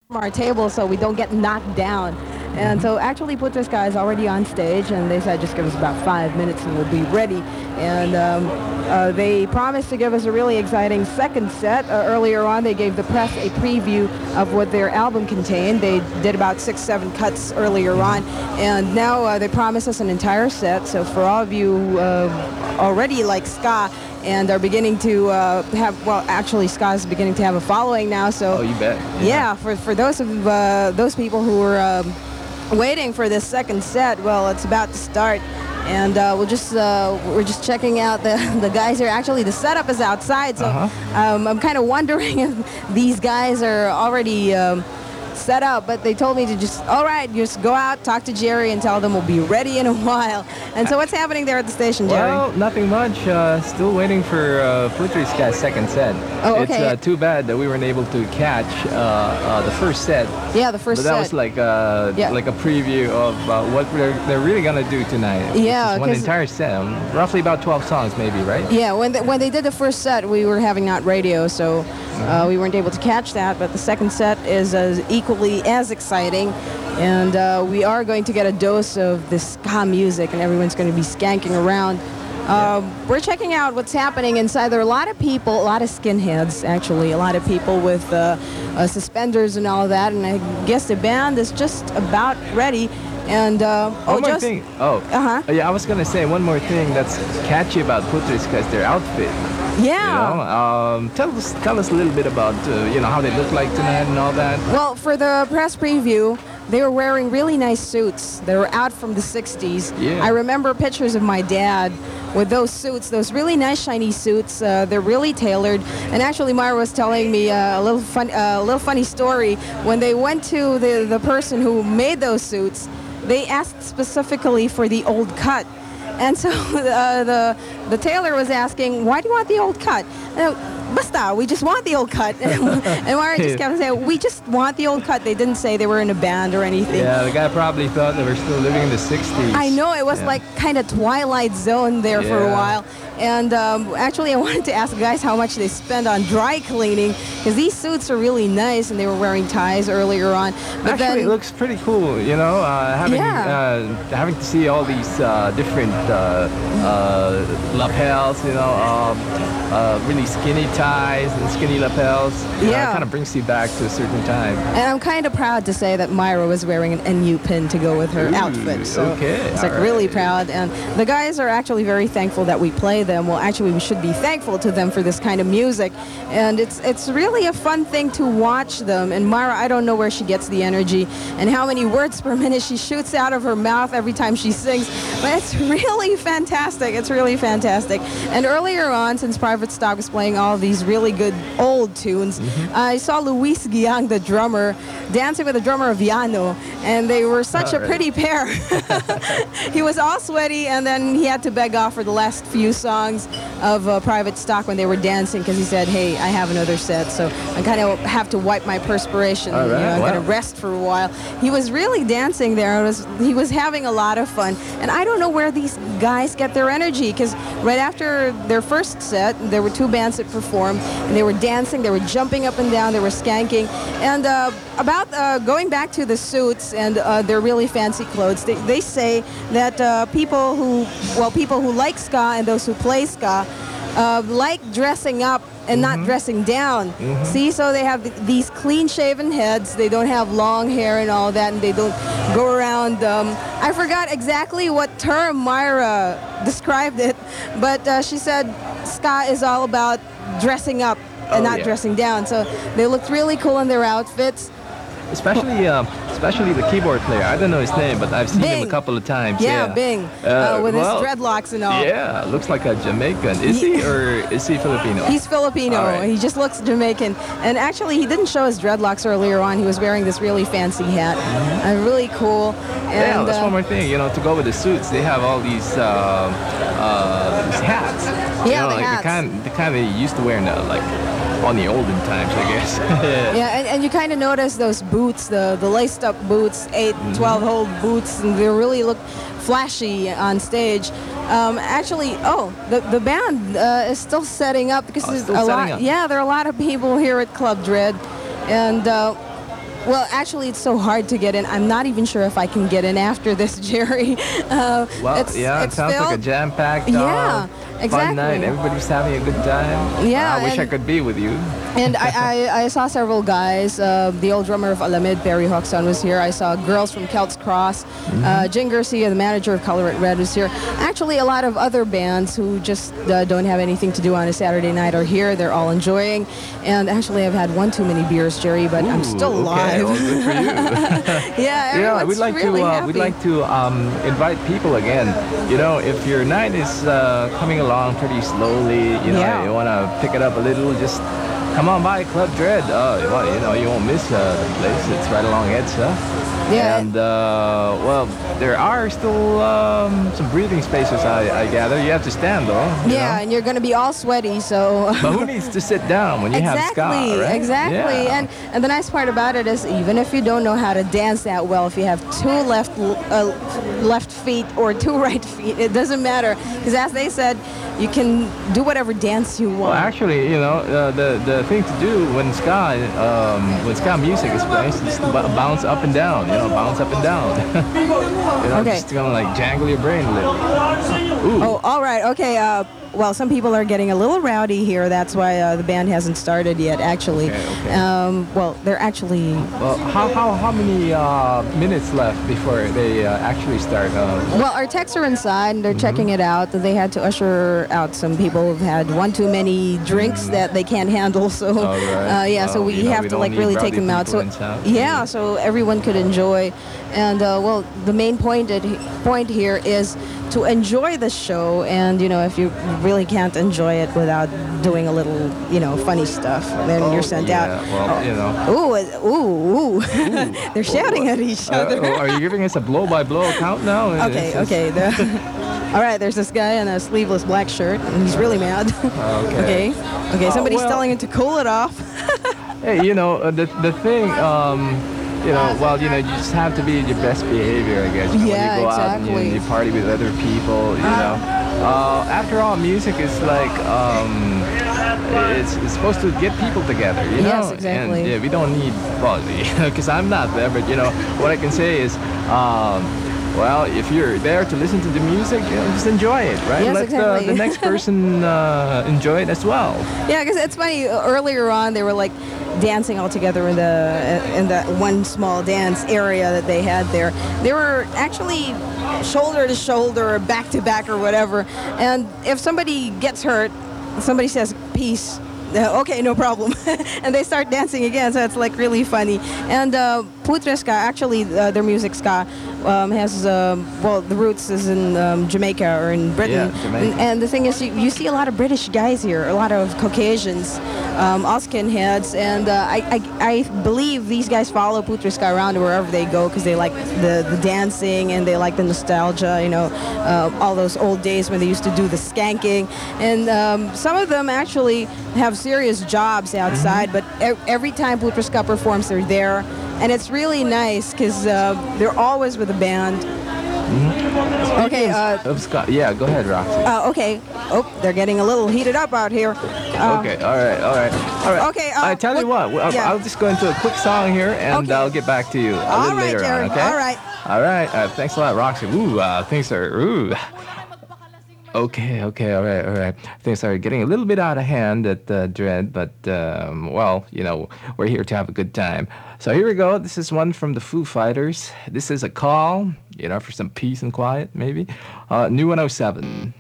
from our table so we don't get knocked down. And so actually Putres guy is already on stage, and they said just give us about 5 minutes and we'll be ready. And they promised to give us a really exciting second set. Earlier on, they gave the press a preview of what their album contained. They did about 6-7 cuts earlier on, and now they promised us an entire set. So for all of you already like ska and are beginning to have, well, actually ska is beginning to have a following now. So oh, you bet. Yeah, for those people who were waiting for this second set, well, it's about to start. And we're just checking out the guys here. Actually, the setup is outside, so I'm kind of wondering if these guys are already set up, but they told me to all right, just go out, talk to Jerry, and tell them we'll be ready in a while. And so what's happening there at the station, Jerry? Well, nothing much. Still waiting for Putres guy's second set. Oh, okay. It's too bad that we weren't able to catch the first set. Yeah, the first set. But that was like a preview of what they're really gonna do tonight. Yeah, one entire set, roughly about 12 songs, maybe, right? Yeah, when they did the first set, we were having not radio, so we weren't able to catch that. But the second set is equally as exciting, and we are going to get a dose of this ska music, and everyone's going to be skanking around. We're checking out what's happening inside. There are a lot of people, a lot of skinheads, actually, a lot of people with suspenders and all of that, and I guess the band is just about ready. And one more thing. Yeah, I was gonna say one more thing that's catchy about Putres because their outfit. Yeah. You know, tell us a little bit about how they look like tonight and all that. Well, for the press preview, they were wearing really nice suits. They were out from the 60s. Yeah. I remember pictures of my dad with those suits, those really nice shiny suits. They're really tailored. And actually, Myra was telling me a little funny story. When they went to the person who made those suits, they asked specifically for the old cut. And so the tailor was asking, why do you want the old cut? Basta, we just want the old cut. And Myra just kept saying, we just want the old cut. They didn't say they were in a band or anything. Yeah, the guy probably thought they were still living in the 60s. I know, it was like kind of Twilight Zone there for a while. And actually, I wanted to ask guys how much they spend on dry cleaning, because these suits are really nice, and they were wearing ties earlier on. But actually, it looks pretty cool, having to see all these different lapels, really skinny ties and skinny lapels. It kind of brings you back to a certain time. And I'm kind of proud to say that Myra was wearing an NU pin to go with her outfit. So it's like really proud. And the guys are actually very thankful that we play them. Well, actually, we should be thankful to them for this kind of music. And it's really a fun thing to watch them. And Myra, I don't know where she gets the energy and how many words per minute she shoots out of her mouth every time she sings. But it's really fantastic. It's really fantastic. And earlier on, since Private Stock was playing all these really good old tunes, I saw Luis Giang, the drummer, dancing with the drummer of Yano, and they were such a pretty pair. He was all sweaty, and then he had to beg off for the last few songs of Private Stock when they were dancing, because he said, hey, I have another set, so I kind of have to wipe my perspiration. Right. I'm going to rest for a while. He was really dancing there. He was having a lot of fun, and I don't know where these guys get their energy, because right after their first set, there were two bands that performed, and they were dancing, they were jumping up and down, they were skanking. And about going back to the suits and their really fancy clothes, they say that people who like ska and those who play ska like dressing up and not dressing down. See, so they have these clean-shaven heads, they don't have long hair and all that, and they don't go around, I forgot exactly what term Myra described it, but she said ska is all about dressing up and not dressing down. So they looked really cool in their outfits. Especially the keyboard player. I don't know his name, but I've seen him a couple of times. Yeah, Bing, with his dreadlocks and all. Yeah, looks like a Jamaican. Is he, or is he Filipino? He's Filipino. Right. He just looks Jamaican. And actually, he didn't show his dreadlocks earlier on. He was wearing this really fancy hat. Really cool. And, that's one more thing. To go with the suits, they have all these hats. Yeah, the hats. The kind they used to wear in on the olden times, I guess. And you kind of notice those boots, the laced up boots, 8, 12-hole boots, and they really look flashy on stage. Actually, the band is still setting up, because there's a lot. Yeah, there are a lot of people here at Club Dread, and Well, actually, it's so hard to get in. I'm not even sure if I can get in after this, Jerry. It sounds like a jam-packed exactly. fun night. Everybody's having a good time. Yeah, I wish I could be with you. And I saw several guys. The old drummer of Alamid, Perry Hoxton, was here. I saw girls from Celts Cross. Jing Garcia, the manager of Color It Red, was here. Actually, a lot of other bands who just don't have anything to do on a Saturday night are here. They're all enjoying. And actually, I've had one too many beers, Jerry, but I'm still alive. Well, good for you. Yeah, we'd like really to invite people again. You know, if your night is coming along pretty slowly, you want to pick it up a little, just come on by Club Dread. You won't miss the place. It's right along EDSA. Yeah. And, there are still some breathing spaces, I gather. You have to stand, though. Yeah, and you're going to be all sweaty, so... But who needs to sit down when you have ska, right? Exactly. Yeah. And the nice part about it is, even if you don't know how to dance that well, if you have two left feet or two right feet, it doesn't matter. Because as they said, you can do whatever dance you want. Well, actually, the thing to do when ska music is playing is to bounce up and down. Bounce up and down. Okay. Just kind of like jangle your brain a little. Ooh. Oh, all right. Okay. Well, some people are getting a little rowdy here. That's why the band hasn't started yet, actually. Okay. They're actually... Well, how many minutes left before they actually start? Well, our techs are inside, and they're checking it out. They had to usher out some people who've had one too many drinks that they can't handle. So, so we have to really take them out. So, so everyone could enjoy. And, the main point here is to enjoy the show. And, if you really can't enjoy it without doing a little, funny stuff, then you're sent out. Ooh. They're shouting at each other. Are you giving us a blow-by-blow account now? Okay. All right, there's this guy in a sleeveless black shirt, and he's really mad. Okay. Somebody's telling him to cool it off. Hey, the thing... you just have to be your best behavior, I guess. When you go out and you party with other people, after all, music is like, it's supposed to get people together, Yes, exactly. And we don't need, because I'm not there, but what I can say is, if you're there to listen to the music, just enjoy it, right? Yes, Let the next person enjoy it as well. Yeah, because it's funny. Earlier on, they were like dancing all together in the one small dance area that they had there. They were actually shoulder to shoulder, back to back, or whatever. And if somebody gets hurt, somebody says peace. Okay, no problem. And they start dancing again, so it's like really funny. And Putre Ska, actually, their music ska has, the roots is in Jamaica or in Britain. Yeah, Jamaica. And the thing is, you see a lot of British guys here, a lot of Caucasians, all skinheads, and I believe these guys follow Putre Ska around wherever they go because they like the dancing and they like the nostalgia, all those old days when they used to do the skanking. And some of them actually have serious jobs outside, but every time Putre Ska performs, they're there. And it's really nice because they're always with a band. Okay. Yeah, go ahead, Roxy. Okay. Oh, they're getting a little heated up out here. Okay. All right. Okay. I tell you what. I'll just go into a quick song here, and I'll get back to you a little later on. Okay. All right. Thanks a lot, Roxy. Things are. Okay, all right. Things are getting a little bit out of hand at Dread, but, we're here to have a good time. So here we go. This is one from the Foo Fighters. This is a call, for some peace and quiet, maybe. New 107.